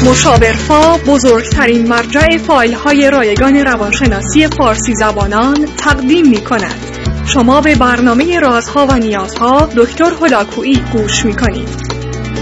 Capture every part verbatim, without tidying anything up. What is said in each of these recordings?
مشاورفا بزرگترین مرجع فایل های رایگان روانشناسی فارسی زبانان تقدیم می کند. شما به برنامه رازها و نیازها دکتر هلاکویی گوش می کنید.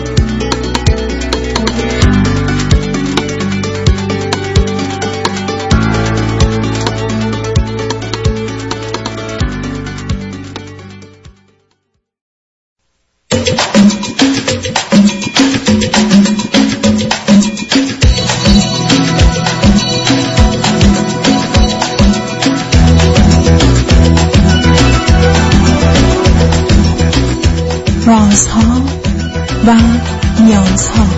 رازها و نیازها.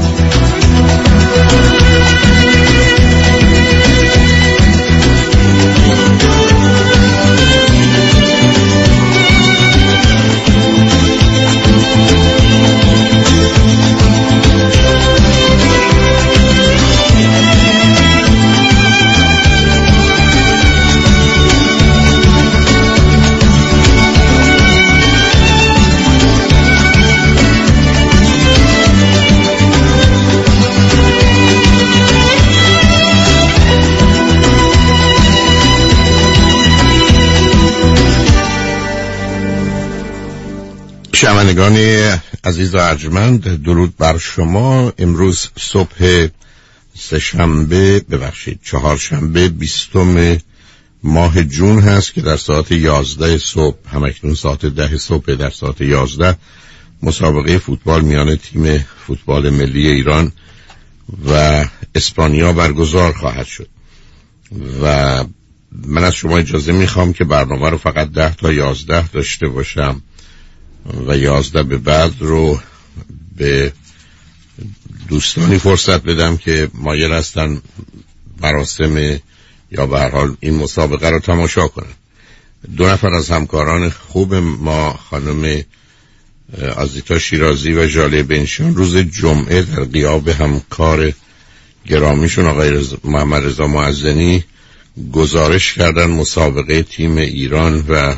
شنوندگان عزیز و ارجمند، درود بر شما. امروز صبح سه‌شنبه ببخشید چهارشنبه بیستم ماه جون هست که در ساعت یازده صبح، همکنون ساعت ده صبح، در ساعت یازده مسابقه فوتبال میان تیم فوتبال ملی ایران و اسپانیا برگزار خواهد شد و من از شما اجازه میخوام که برنامه رو فقط ده تا یازده داشته باشم و یازده به بعد رو به دوستانی فرصت بدم که مایل هستن مراسم یا به هر حال این مسابقه رو تماشا کنن. دو نفر از همکاران خوب ما، خانم آزیتا شیرازی و ژاله بنشان، روز جمعه در غیاب همکار گرامیشون آقای رز... محمد رضا معزنی گزارش کردن مسابقه تیم ایران و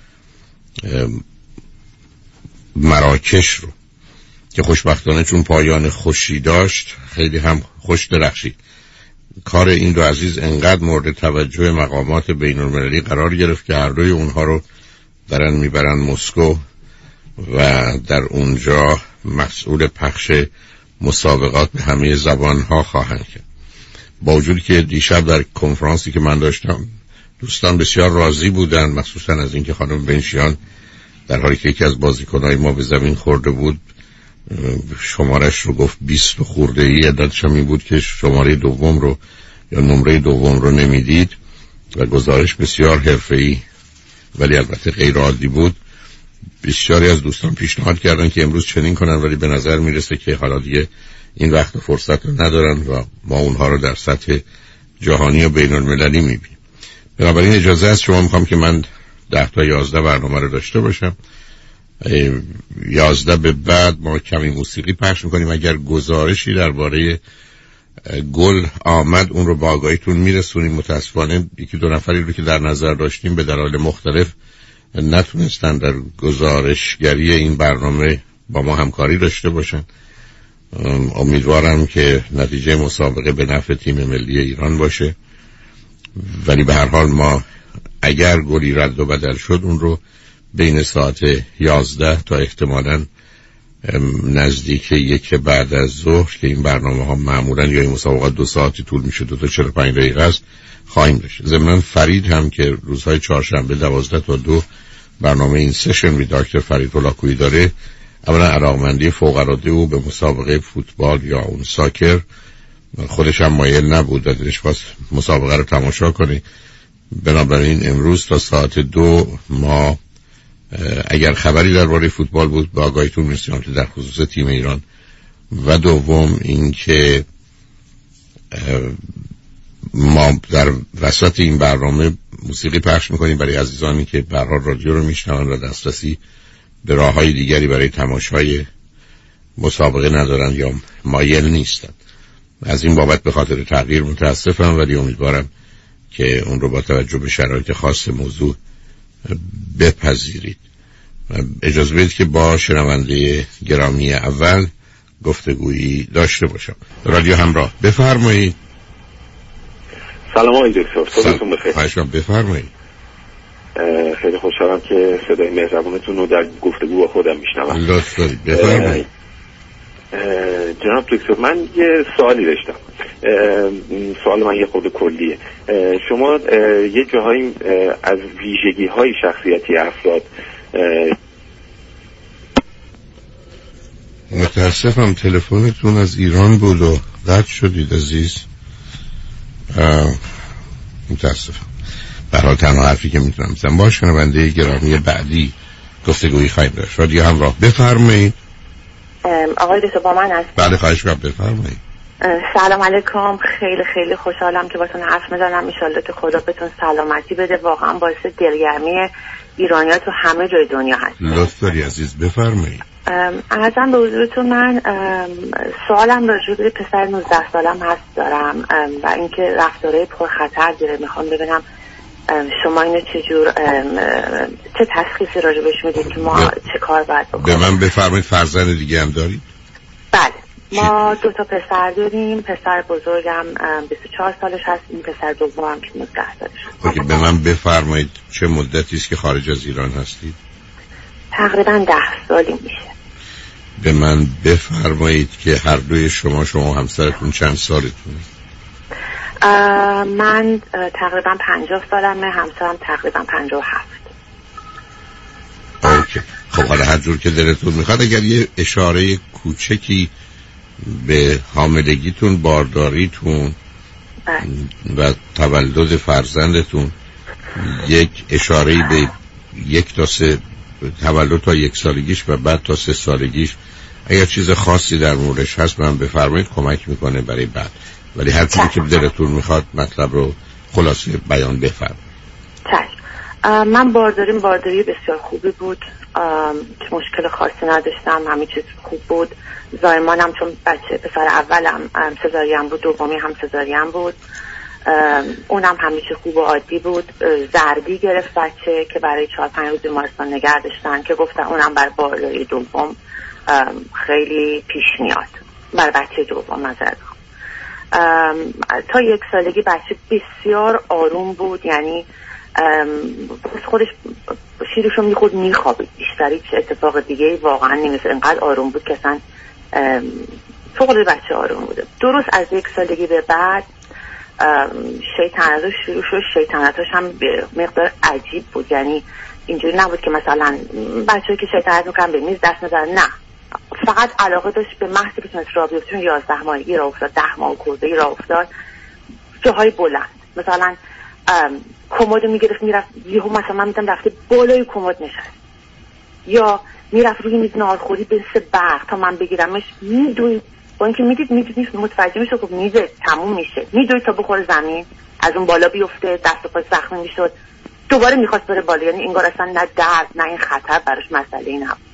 مراکش رو که خوشبختانه چون پایان خوشی داشت خیلی هم خوش درخشید. کار این دو عزیز انقدر مورد توجه مقامات بین المللی قرار گرفت که هر دوی اونها رو دارن میبرن مسکو و در اونجا مسئول پخش مسابقات به همه زبانها خواهند کرد. با وجودی که دیشب در کنفرانسی که من داشتم دوستان بسیار راضی بودن، مخصوصا از اینکه خانم بنشیان در حالی که یکی از بازیکنهای ما به زمین خورده بود شمارش رو گفت بیست خورده ای، عددش هم این بود که شماره دوم رو یا نمره دوم رو نمیدید و گزارش بسیار حرفه‌ای ولی البته غیر عادی بود. بسیاری از دوستان پیشنهاد کردن که امروز چنین کنن، ولی به نظر میرسه که حالا دیگه این وقت و فرصت رو ندارن و ما اونها رو در سطح جهانی و بین المللی میبینیم. بنابراین اجازه است شما میخوام که من ده تا یازده برنامه رو داشته باشم. یازده به بعد ما کمی موسیقی پخش میکنیم. اگر گزارشی درباره گل آمد اون رو با آگاهیتون میرسونیم. متاسفانه یکی دو نفری رو که در نظر داشتیم به دلایل مختلف نتونستن در گزارشگری این برنامه با ما همکاری داشته باشن. امیدوارم که نتیجه مسابقه به نفع تیم ملی ایران باشه، ولی به هر حال ما اگر گلی رد و بدل شد اون رو بین ساعت یازده تا احتمالاً نزدیک یک بعد از ظهر که این برنامه ها معمولاً یا این مسابقات دو ساعتی طول میشه، دو تا چهل و پنج دقیقه است، خواهیم داشت. ضمناً فرید هم که روزهای چهارشنبه دوازده تا دو برنامه این سشن وی دکتر فرید هلاکویی داره، اولا علاقمندی فوق‌العاده او به مسابقه فوتبال یا اون ساکر، خودش هم مایل نبود دلش خواست مسابقه رو تماشا کنه. بنابراین امروز تا ساعت دو ما اگر خبری درباره فوتبال بود با آگاهیتون می‌رسونم که در خصوص تیم ایران، و دوم اینکه ما در وسط این برنامه موسیقی پخش میکنیم برای عزیزانی که به هر حال رادیو رو میشنون و دسترسی به راه‌های دیگری برای تماشای مسابقه ندارن یا مایل نیستن. از این بابت به خاطر تغییر متاسفم، ولی امیدوارم که اون رو با توجه به شرایط خاص موضوع بپذیرید. اجازه بدید که با شنونده گرامی اول گفتگویی داشته باشم. رادیو همراه، بفرمایید. سلام آقای دکتر، صبحتون بخیر. خواهش می‌کنم، بفرمایید. خیلی خوشحالم که صدای مهربونتون رو در گفتگو با خودم میشنوم. لطف دارید، بفرمایید. جناب دکتر، من یه سوالی داشتم. سوال من یه خورده کلیه. شما یه جاهایی از ویژگی های شخصیتی افراد، متاسفم تلفنتون از ایران بود و قطع شدید عزیز. متاسفم. به هر حال تنها حرفی که میتونم بزنم با شنونده گرامی بعدی گفتگویی خواهیم داشت. رادیو همراه، بفرمایید. آقای دکتر با من هست؟ بله خواهش می‌کنم، بفرمایید. سلام علیکم، خیلی خیلی خوشحالم که باتون حرف میزنم. ان شاءالله که خدا بهتون سلامتی بده. واقعا باعث دلگرمی ایرانی‌ها تو همه جای دنیا هست. لطف داری عزیز، بفرمایید. عرضم به حضورتون، من سوالم راجع به پسر نوزده سالم هست دارم و اینکه رفتارهای پرخطر داره. میخوام ببینم شما اینو چجور چه تشخیصی راجع بهش میدید که ما چه کار باید بکنیم؟ به من بفرمایید. فرزند دیگه هم دارید؟ بله، ما دو تا پسر داریم. پسر بزرگم بیست و چهار سالش هست، این پسر دومم که نوزده سالش هست. اوکی، به من بفرمایید چه مدتی است که خارج از ایران هستید؟ تقریبا ده سالی میشه. به من بفرمایید که هر دوی شما شما همسرتون چند سالتونه؟ من تقریبا پنجاه سالمه، همسرم تقریبا پنجاه و هفت. اوکی، خب حالا هر جور که دلتون میخواد، اگر یه اشاره کوچکی به حاملگیتون، بارداریتون و تولد فرزندتون، یک اشاره‌ای به یک تا سه تولد تا یک سالگیش و بعد تا سه سالگیش، اگر چیز خاصی در موردش هست من بفرمایید، کمک میکنه برای بعد. ولی هر چیزی که دلتون میخواد مطلب رو خلاصه بیان بفرمایید. چشم. من بارداریم بارداری بسیار خوبی بود که مشکل خاصی نداشتم، همه چیز خوب بود. زایمانم چون بچه پسر اولم سزارین بود، دومی هم سزارین بود، اونم همه چیز خوب و عادی بود. زردی گرفت بچه که برای چهار پنج روز بیمارستان نگه داشتن که گفتن اونم برای بارداری دوم خیلی پیش میاد، برای بچه دوم نظر تا یک سالگی بچه بسیار آروم بود، یعنی خودش شیرشو میخورد میخوابید، بیشتری چه اتفاق دیگه واقعا نمیشه. اینقدر آروم بود که اصلا فوق بچه آروم بوده. درست از یک سالگی به بعد شیطنتاش شروع شد. شیطنتاش هم به مقدار عجیب بود، یعنی اینجوری نبود که مثلا بچه‌ای که شیطنت میکنن به میز دست میزنن، نه، فقط علاقه داشت به محضی که تونست راه بیفته. چون یازده ماهگی راه افتاد، ده ماه خورده راه افتاد، جاهای بلند، مثلا کمد میگرفت میرفت، یهو مثلا من میدم رفته بالای کمد نشست، یا میرفت روی میز ناهارخوری به سه برق تا من بگیرمش، میدوید با اینکه میدید میدید متوجه میشه که میزه تموم میشه، میدوید تا بخوره زمین، از اون بالا بیفته، دست و پاش زخمی میشد، دوباره میخواست بره بالا. یعنی انگار اصلا نه درد نه این خطر براش مسئله ای نبود.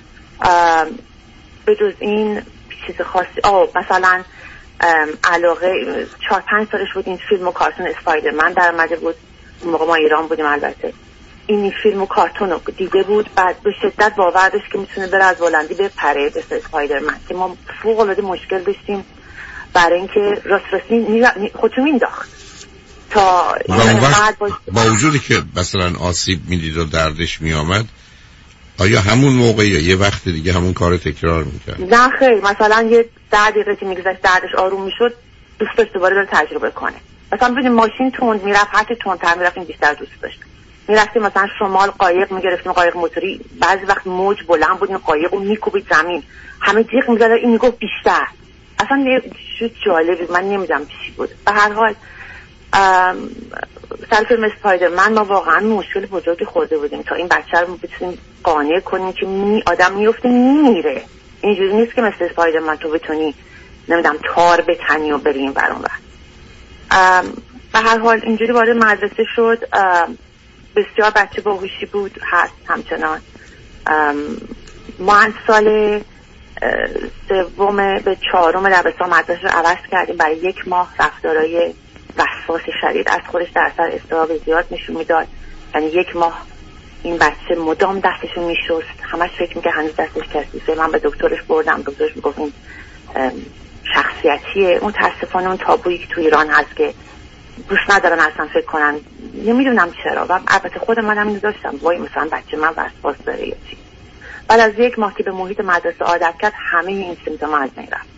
به جز این چیز خاصی آه مثلا علاقه چهار پنج سالش بود این فیلم و کارتون اسپایدرمن در اومده بود. اون موقع ما ایران بودیم، البته این فیلم و کارتون رو دیده بود، بعد به شدت باور داشت که میتونه بره از بلندی بپره مثل اسپایدرمن، که ما فوق العاده مشکل داشتیم برای اینکه راست راستی خودشو مینداخت تا با وجودی که مثلا آسیب میدید و دردش میامد، آیا همون موقع یا یه وقت دیگه همون کار تکرار میکرد؟ نه خیر، مثلا یه ده دقیقه که میگذشت دردش آروم میشد، دوست داشت دوباره بره تجربه کنه. مثلا ببینید ماشین تند میرفت، هرچی تندتر میرفتیم بیشتر دوست داشت. میرفتیم مثلا شمال قایق میگرفتیم، قایق موتوری، بعضی وقت موج بلند بود، قایق رو میکوبید زمین، همه جیغ میزدن، این میگفت بیشتر. اصلا چه جالبی، من نمیدونم چی بود. به هر حال سر فیلم اسپایدرمن ما واقعا مشکل بزرگی خورده بودیم تا این بچه رو بتونیم قانع کنیم که می آدم میفته میمیره. اینجوری نیست که مثل اسپایدرمن تو بتونی نمیدونم تار بتنی و بریم برون بر. به هر حال اینجوری وارد مدرسه شد. بسیار بچه باهوشی بود، هست همچنان. ما سال سوم به چهارم دبستان مدرسه رو عوض کردیم. برای یک ماه رفتارای وسواس شدید از خودش در اثر اضطراب زیاد نشون میداد. یعنی یک ماه این بچه مدام دستشو میشست، همش فکر میکنه هنوز دستش کثیفه. من به دکترش بردم، دکترش میگفت این شخصیتیه. متاسفانه اون تابویی که تو ایران هست که دوست ندارن اصلا فکر کنن، نمیدونم چرا. و البته خود منم اینو داشتم، وای مثلا بچه من وسواس داره یا چی. بعد از یک ماه که به محیط مدرسه عادت کرد، همه این سیمتوم از بین رفت.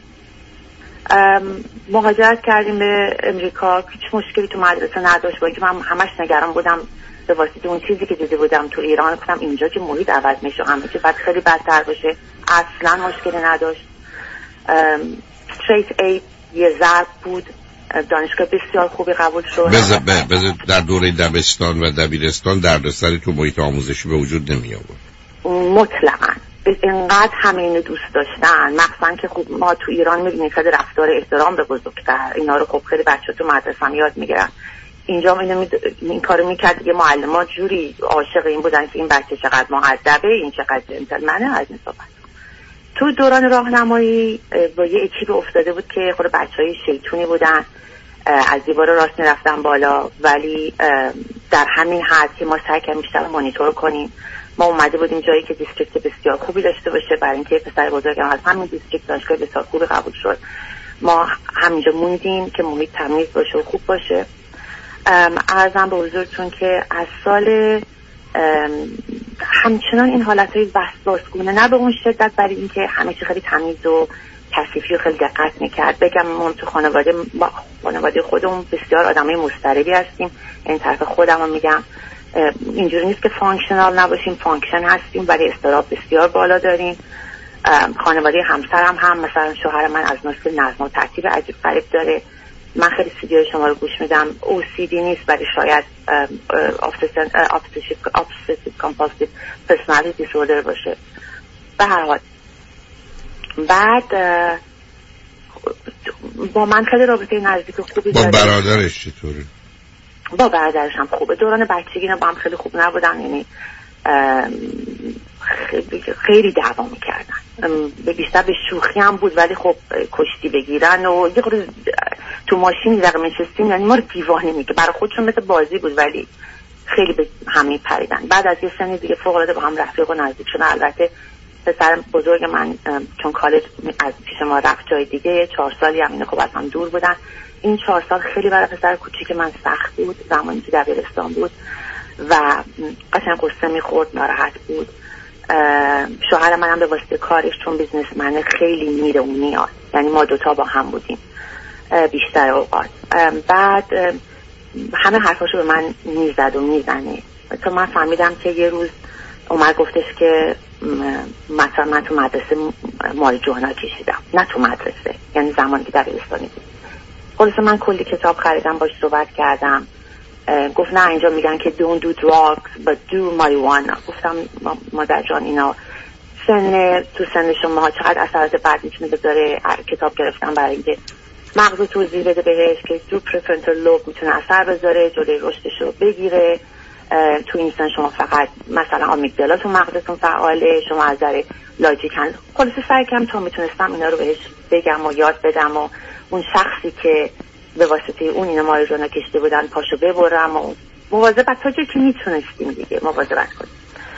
مهاجرت کردیم به امریکا، هیچ مشکلی تو مدرسه نداشت، با اینکه من همش نگران بودم به واسطه اون چیزی که دیده بودم تو ایران. گفتم اینجا که محیط عوض میشه همه چی بعد خیلی بدتر باشه. اصلا مشکلی نداشت. استریت ای یه ضرب بود، دانشگاه بسیار خوبی قبول شد. بذار بذار در دوره دبستان و دبیرستان دردسری تو محیط آموزشی به وجود نمی آورد؟ مطلقاً. اینقدر همه اینو دوست داشتن، مخصوصا که خب ما تو ایران می‌بینیم خیلی رفتار احترام به بزرگتر، اینا رو خب خیلی بچه‌ها تو مدرسه هم یاد میگیرن. اینجا اینو می... این کارو میکرد دیگه. معلم‌ها جوری عاشق این بودن که این بچه چقدر مؤدبه، این چقدر جنتلمنه، از این صحبت. تو دوران راهنمایی با یه اکیپ افتاده بود که خود بچهای شیطونی بودن، از دیوار راست میرفتن بالا، ولی در همین حد که ما سعی کردیم بیشتر مانیتور کنیم. ما اومده بودیم جایی که دیستریکت بسیار خوبی داشته باشه، برای اینکه پسر بزرگم از همین دیستریکت دانشگاه بسیار خوبی قبول شد. ما همینجا موندیم که محیط تمیز باشه و خوب باشه. عرضم به حضورتون که از سال همچنان این حالتهای وسواسگونه، نه به اون شدت، برای اینکه همیشه خیلی تمیز و کثیفی و خیلی دقت میکرد. بگم ما تو خانواده خانواده خودمون بسیار آدمای مضطربی هستیم. این طرف خودم رو میگم، اینجوری نیست که فانکشنال نباشیم، فانکشن هستیم ولی اضطراب بسیار بالا داریم. خانواده همسرم هم مثلا شوهر من از نسل نظم و ترتیب عجیب غریب داره. من خیلی سیدیو شما رو گوش میدم، او سی دی نیست ولی شاید obsessive compulsive personality disorder باشه. به هر حال بعد با من خیلی رابطه نزدیک و خوبی داره. با برادرش چطوره؟ با برادرش هم خوبه. دوران بچگی با هم خیلی خوب نبودن، یعنی خیلی دعوا میکردن، به بیشتر به شوخی هم بود ولی خب کشتی بگیرن و یه خورده تو ماشین دقیقه میشستیم، یعنی ما رو دیوانه میگه. برای خودشون مثل بازی بود ولی خیلی به هم پریدن. بعد از یه سنی دیگه فوق العاده با هم رفیق و نزدیک شدن. البته پسر بزرگ من چون کالج از پیش ما رفت جای دیگه، چهار سالی هم اینو خب از هم دور بودن. این چهار سال خیلی برای پسر کوچیک من سخت بود، زمانی که دبیرستان بود و قشنگ قصه میخورد، ناراحت بود. شوهر منم به واسطه کارش چون بیزنسمنه خیلی میره و میاد، یعنی ما دوتا با هم بودیم بیشتر اوقات. بعد همه حرفاشو به من میزد و میزنه تا من فهمیدم که یه روز اومد گفتش که مثلا من تو مدرسه ماریجوانا کشیدم. نه تو مدرسه، یعنی زمانی که دبیرستانی بود. خلاصه من کلی کتاب خریدم، باش صحبت کردم. گفت نه اینجا میگن که don't do drugs but do marijuana. گفتم مادر جان اینا سن تو سن شما چقدر اثرات بد میتونه بذاره. کتاب گرفتم برای اینکه مغز توضیح بده بهش که تو پرفرنتال لوب میتونه اثر بذاره، جلوی رشدش رو بگیره. تو این سن شما فقط مثلا آمیگدالا تو مغزتون فعاله، شما از نظر لاجیک هست. خلاصه سعی کردم تا میتونستم اینا رو بهش بگم و یاد بدم و اون شخصی که به واسطه اون اینا ماریجوانا کشیده بودن پاشو ببرم و مواظبت تا جایی که میتونستیم دیگه مواظبت کنیم.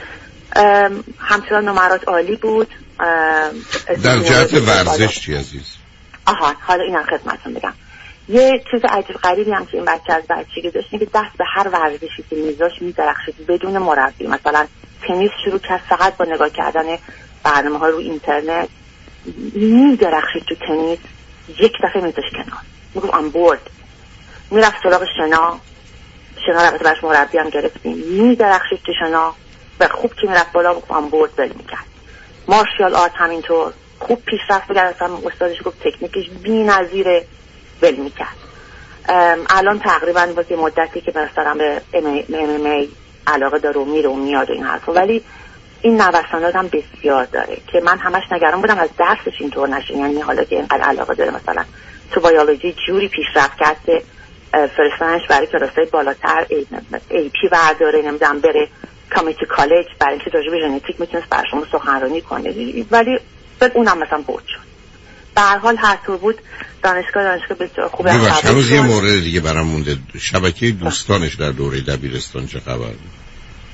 همچنان نمرات عالی بود. در جهت ورزش چی عزیز؟ آها حالا اینا خدمتتون بگم. یه چیز عجیب غریبی هم که این بچه از بچگی داشت که دست به هر ورزشی که میذاشت میدرخشید بدون مربی. مثلا تنیس شروع کرد، فقط با نگاه کردن برنامه‌ها رو اینترنت میدرخشید تو تنیس. یک دفعه میذاشت کنار، میگفت ام بورد. میرفت سراغ شنا، شنا البته براش مربی هم گرفتیم، میدرخشید تو شنا و خوب که میرفت بالا میگفت ام بورد ول میکرد. مارشال آرت همینطور خوب پیشرفت می‌کرد، اصلا استادش گفت تکنیکش بی‌نظیره، ول میکرد. الان تقریبا واسه مدتی که مثلا به ام ام ای علاقه داره و میره و میاد و این حرفا، ولی این نوسانات هم بسیار داره که من همش نگران بودم از درسش اینطور نشه. یعنی حالا که اینقدر علاقه داره مثلا تو بیولوژی جوری پیشرفت کرده فرستانش برای کلاسای بالاتر ای, ای پی برداره، نمیدونم بره کامیتی کالج برای اینکه راجع به ژنتیک میتونست برای شما سخنرانی کنه، ولی اونم مثلا برد شد. به هر حال هر طور بود دانشگاه دانشگاه بسیار خوبه. هنوز یه مورد دیگه برام مونده، شبکه دوستانش در دوره دبیرستان چه خبر بود؟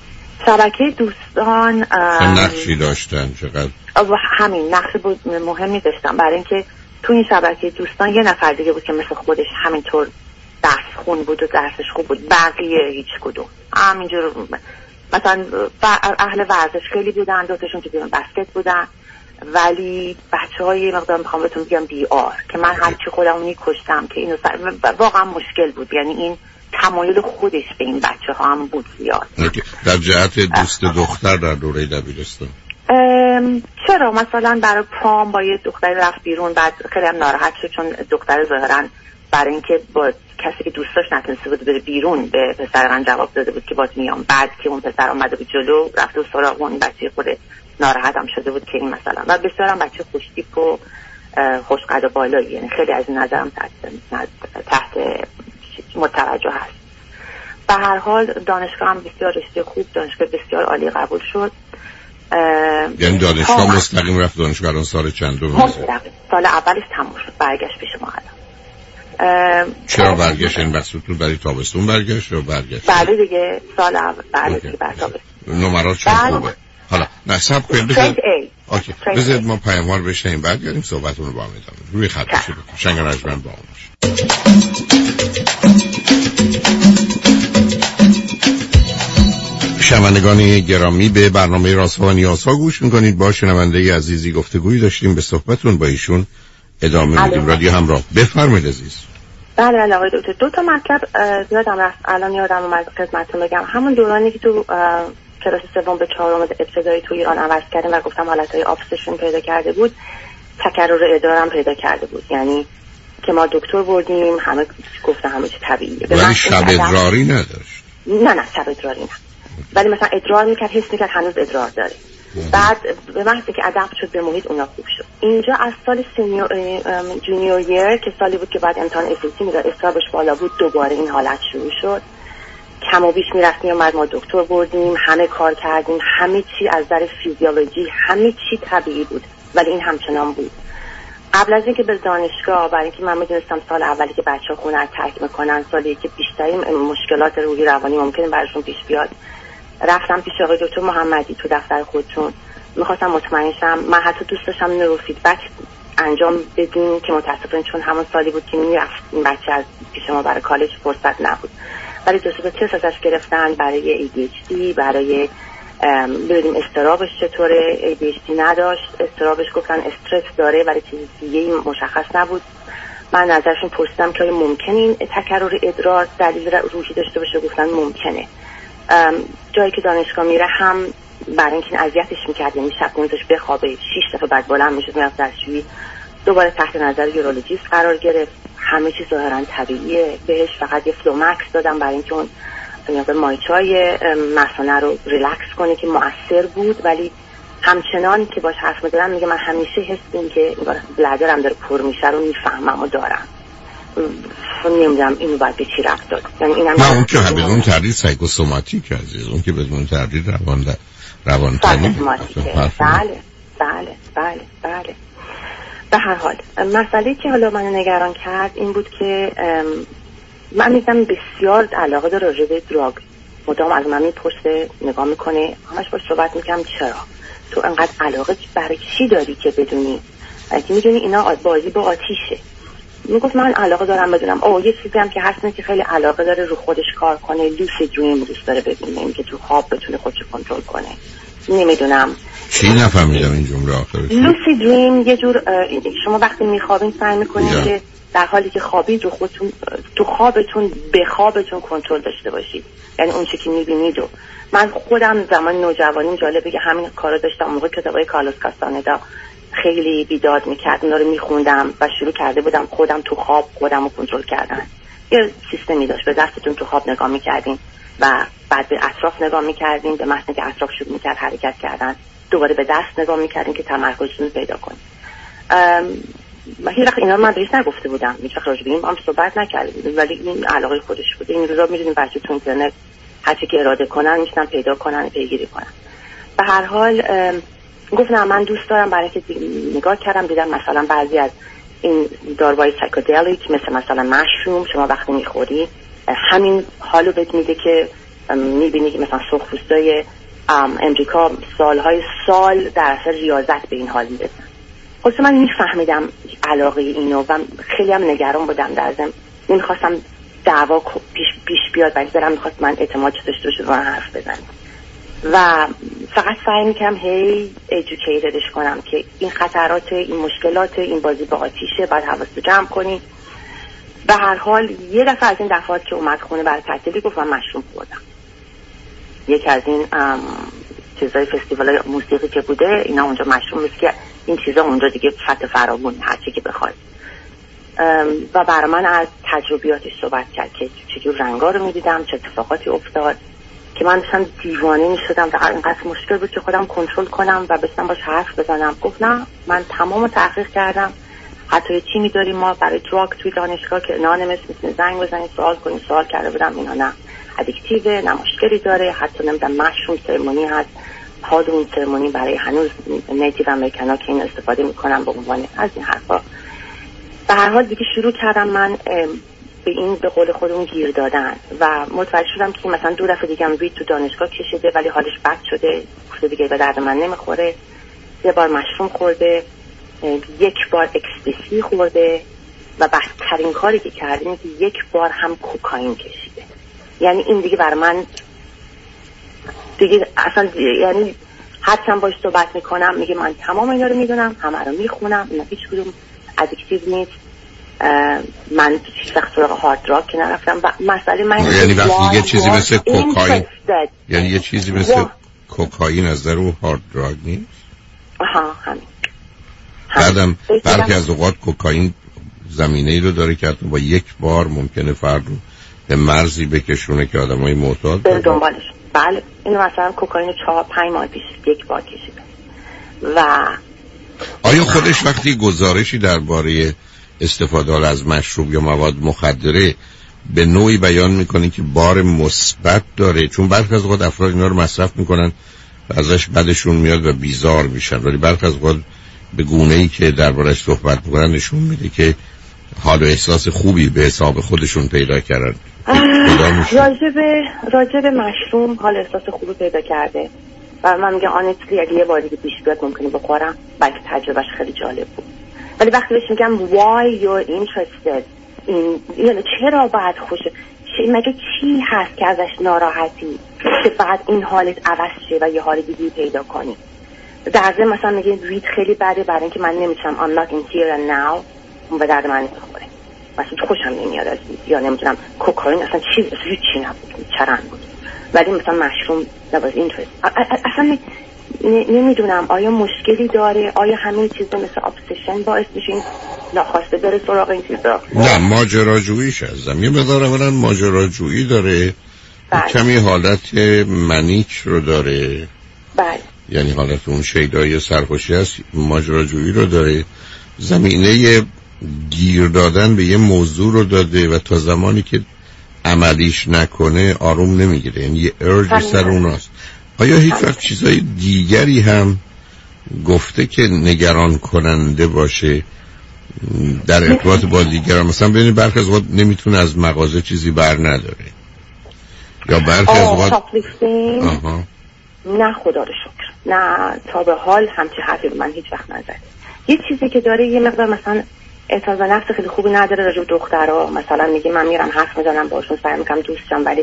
شبکه دوستان چه نقشی داشتن؟ چقدر همین نقش بود مهمی داشتن، برای اینکه تو این شبکه دوستان یه نفر دیگه بود که مثل خودش همینطور درس خون بود و درسش خوب بود، بقیه هیچ کدوم همینجور. مثلا اهل ورزش خیلی بودن، دوتاشون که بیرون بسکت بودن، ولی بچه های مقدار میخوام بهتون بگم بی آر که من هرچی خودم میکشتم که اینو سر... واقعا مشکل بود. یعنی این تمایل خودش به این بچه ها هم بود زیاد. در جهت دوست دختر در دوره دبیرستان چرا مثلا برای پام با یه دختری رفت بیرون، بعد خیلی هم ناراحت شد چون دختر ظاهرا برای اینکه با کسی که دوست داشت نتونسته بود بره بیرون به پسر من جواب داده بود که باید میام. بعد که اون پسر اومده بود جلو رفت و سراغ اون بچه خود ناراحت هم شده بود که این مثلا. و بسیار هم بچه خوشتیپ و خوشقد و بالایی، یعنی خیلی از این نظرم تحت, تحت متوجه هست. به هر حال دانشگاه هم بسیار رشته خوب، دانشگاه بسیار عالی قبول شد. یعنی دانشگاه مستقیم رفت دانشگاه الان سال چندم؟ سال اولش تموم شد، برگشت پیش ما الان. چرا برگشت؟ این بسیتون برای تابستون برگشت یا برگشت؟ بله دیگه سال اول بله دیگه برای تابستون. نمرات چه خوبه؟ حالا نصب کنیم بذارید اوکی بذارید ما پیاموار بشنیم برگردیم صحبتون رو با هم ادامه روی خط باشید. شنگ رجمن با اون شنوندگان گرامی به برنامه رازها و نیازها گوش میکنید. با شنونده عزیزی گفتگویی داشتیم، به صحبتون با ایشون ادامه میدیم. رادیو همراه، بفرمایید عزیز. بله بله آقای دکتر، دو تا مطلب یادم رفت الان یادم اومد خدمتتون بگم. همون دورانی که تو کلاس سوم به چهارم ابتدایی تو ایران عوض کردیم و گفتم حالتهای آبسشون پیدا کرده بود، تکرر ادرارم پیدا کرده بود. یعنی که ما دکتر بردیم همه گفتن همه چی طبیعیه، ولی شب ادراری نداشت. نه نه شب ادراری نه، ولی مثلا ادرار میکرد، حس میکرد هنوز ادرار داره. بعد به محضی که ادپت شد به محیط اونا خوب شد. اینجا از سال سینیور جونیور یر که سالی بود که بعد امتحان اساسی میداد، استرابش بالا بود، دوباره این حالت شروع شد. کم و بیش میرفت میومد، ما دکتر بردیم، همه کار کردیم، همه چی از نظر فیزیولوژی همه چی طبیعی بود، ولی این همچنان بود. قبل از اینکه به دانشگاه، برای اینکه من میدونستم سال اولی که بچه‌ها خونه رو ترک میکنن سالی که بیشتری مشکلات روحی روانی ممکنه براشون پیش بیاد، رفتم پیش آقای دکتر محمدی تو دفتر خودتون، میخواستم مطمئن شم. من حتی دوست داشتم نورو فیدبک انجام بدیم که متاسفانه چون همون سالی بود که میرفت این بچه از پیش ما برای کالج فرصت نبود، ولی دو سه تا تست ازش گرفتن برای ای دی اچ دی، برای ببینیم استرابش چطوره. ای دی اچ دی نداشت، استرابش گفتن استرس داره ولی چیز دیگه مشخص نبود. من نظرشون پرسیدم که ممکنه این تکرر ادرار دلیل روحی داشته باشه، گفتن ممکنه. جایی که دانشگاه میره هم برای اینکه اذیتش میکرد، یعنی شب میذاش بخوابه، شش دفعه بعد بلند میشد میرفت دستشویی، دوباره تحت نظر یورولوژیست قرار گرفت. همه چیز ظاهرا طبیعیه بهش، فقط یه فلومکس دادم برای اینکه اون مایچای مثانه رو ریلکس کنه که مؤثر بود، ولی همچنان که باش حرف می‌زدم میگه من همیشه حس این که بلادرم داره پر میشه رو میفهمم و دارم. نمیدونم اینو باید به چی ربط داد. یعنی اینم نه اون که بدون تردید سایکوسوماتیک عزیز، اون که بدون تردید روان روان تنی. بله بله بله بله. به هر حال مسئله که حالا منو نگران کرد این بود که من میدونم بسیار علاقه داره راجع به دراگ، مدام از من میپرسه، نگاه میکنه، همش باش صحبت میکنم چرا تو انقدر علاقه برای چی داری که بدونی، اگه میدونی اینا بازی با آتیشه. میگفت من علاقه دارم بدونم. اوه یه چیزی هم که هست نه که خیلی علاقه داره رو خودش کار کنه، لوسید دریم دوست داره ببینه، این که تو خواب بتونه خودش کنترل کنه. نمیدونم چی نفهمیدم این جمله آخرش. لوسید دریم یه جور شما وقتی میخوابین سعی میکنید که در حالی که خوابید رو خودتون تو خوابتون به خوابتون کنترل داشته باشید، یعنی اون چیزی که میبینید. و من خودم زمان نوجوانیم جالبه که همین کارا داشتم. موقع کتابای کارلوس کاستاندا خیلی بیداد میکرد، اونا رو میخوندم و شروع کرده بودم خودم تو خواب خودم رو کنترل کردن. یه سیستمی داشت، به دستتون تو خواب نگاه میکردین و بعد به اطراف نگاه میکردین، به متنی که اطراف شروع میکرد حرکت کردن، دوباره به دست نگاه میکردین که تمرکزتون پیدا کنید. من هیچ وقت اینا رو من بهش نگفته بودم، هیچ وقت راجع به این هم صحبت نکرده بودیم، ولی این علاقه خودش بود. این روزا می‌دونیم بچه تو اینترنت هر چی که اراده کنن میتونن پیدا کنن، پیگیری کنن. به هر حال گفتم من دوست دارم، برای که نگاه کردم دیدم مثلا بعضی از این داروهای سایکودلیک مثل مثلا مشروم شما وقتی میخوری همین حالو بهت میده که میبینی که مثلا سرخپوستای امریکا سالهای سال در اثر ریاضت به این حال میرسن. خب من میفهمیدم علاقه اینو و خیلی هم نگران بودم، در ضمن نمیخواستم دعوا پیش پیش بیاد و دلم میخواست من اعتماد داشته باشه و حرف بزنم و فقط سعی میکنم هی ایژوکیتدش کنم که این خطرات، این مشکلات، این بازی با آتیشه، باید حواست جمع کنی. به هر حال یه دفعه از این دفعات که اومد خونه برای تعطیلی گفت من مشروم خوردم. یکی از این چیزای فستیوال موسیقی که بوده اینا اونجا مشروم میشه که این چیزا اونجا دیگه فت فراوون هر چی که بخواد. و برای من از تجربیاتش صحبت کرد که چجور رنگا رو میدیدم، چه اتفاقاتی افتاد که من داشتم دیوانه میشدم. در اینقدر مشکل بود که خودم کنترل کنم و بتونم باش حرف بزنم. گفت نه من تمام تحقیق کردم، حتی یه تیمی داریم ما برای دراگ توی دانشگاه که نانمس میتونی زنگ بزنید سوال کنید. سوال کرده بودم اینا نه ادیکتیوه، نه مشکلی داره، حتی نمیدونم مشروم سرمونی هست، پادون سرمونی برای هنوز نیتیو امریکن ها که این استفاده میکنن به عنوان از این حرفا. به هر حال دیگه شروع کردم من به این به قول خودمون گیر دادن و متوجه شدم که مثلا دو دفعه دیگه هم وید تو دانشگاه کشیده ولی حالش بد شده، گفته دیگه به درد من نمیخوره. یه بار مشروم خورده، یک بار اکستسی خورده و بدترین کاری که کرده اینه که یک بار هم کوکائین کشیده. یعنی این دیگه برای من دیگه اصلا، یعنی هرچند باش صحبت میکنم میگه من تمام اینا رو میدونم، همه رو میخونم، اینا هیچ کدوم ادیکتیو نیست. من هیچ وقت سراغ هارد دراگ که نرفتم و مسئله من یعنی وقتی یه چیزی مثل کوکائین، یعنی یه چیزی مثل کوکائین از در اون هارد دراگ نیست؟ آها همین. بعدم برخی از اوقات کوکائین زمینه ای رو داره که حتی با یک بار ممکنه فرد رو به مرزی بکشونه که آدمای معتاد به دنبالش. بله اینو مثلا کوکائین چهار پنج ماه پیش یک بار کشیده. و آیا خودش وقتی گزارشی درباره استفاده از مشروب یا مواد مخدره به نوعی بیان میکنه که بار مثبت داره؟ چون برخی از اوقات افراد اینا رو مصرف میکنن و ازش بدشون میاد و بیزار میشن، ولی برخی از اوقات به گونه‌ای که دربارش صحبت میکنن نشون میده که حال و احساس خوبی به حساب خودشون پیدا کردن. راجب راجب مشروم حال احساس خوبی پیدا کرده و من میگم آنتلی اگه یه بار دیگه پیش بیاد ممکنه بخورم، بلکه تجربهش خیلی جالب بود. ولی وقتی بهش میگم why you're interested in، یعنی چرا باید خوشه، مگه چی هست که ازش ناراحتی که بعد این حالت عوض شه و یه حال دیگه پیدا کنی. در ضمن مثلا میگه وید خیلی بده برای اینکه من نمیتونم I'm not in here and now، اون به درد من نمیخوره، مثلا خوشم نمیاد از وید. یا نمیدونم کوکائین اصلا چیز چی نبود، چرند بود، ولی مثلا مشروم نباز اینترست. اصلا نمیدونم آیا مشکلی داره، آیا همین چیزا مثل ابسشن باعث میشه ناخواسته بره سراغ این چیزا؟ نه ماجراجوییش هستم یه مقدار اولا ماجراجویی داره، کمی حالت منیک رو داره. بله یعنی حالت اون شیدایی سرخوشی هست، ماجراجویی رو داره، زمینه گیر دادن به یه موضوع رو داده و تا زمانی که عملیش نکنه آروم نمیگیره، یعنی یه ارج سر اون هست. آیا هیچ وقت چیزای دیگری هم گفته که نگران کننده باشه در ارتباط با دیگران؟ مثلا ببینید برخی از اوقات نمیتونه از مغازه چیزی بر نداره، یا برخی از اوقات آها نه خدا رو شکر نه تا به حال همچی حرفی من هیچ وقت نزده. یه چیزی که داره یه مقدار مثلا اعتماد به نفس خیلی خوبی نداره راجع به دخترها، مثلا میگه من میرم حرف میزنم باشون سعی میکنم دوستم، ولی